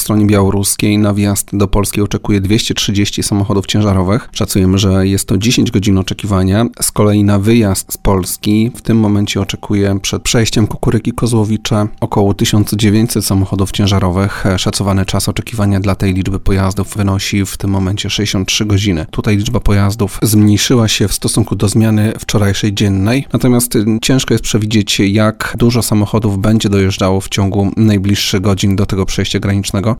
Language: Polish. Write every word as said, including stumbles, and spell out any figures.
stronie białoruskiej na wjazd do Polski oczekuje dwieście trzydzieści samochodów ciężarowych. Szacujemy, że jest to dziesięć godzin oczekiwania. Z kolei na wyjazd z Polski w tym momencie oczekuje przed przejściem Kukuryki-Kozłowice około tysiąc dziewięćset samochodów ciężarowych. Szacowany czas oczekiwania dla tej liczby pojazdów wynosi w tym momencie sześćdziesiąt trzy godziny. Tutaj liczba pojazdów zmniejszyła się w stosunku do zmiany wczorajszej dziennej. Natomiast ciężko jest przewidzieć, jak dużo samochodów będzie dojeżdżało w ciągu najbliższych godzin do tego przejścia granicznego.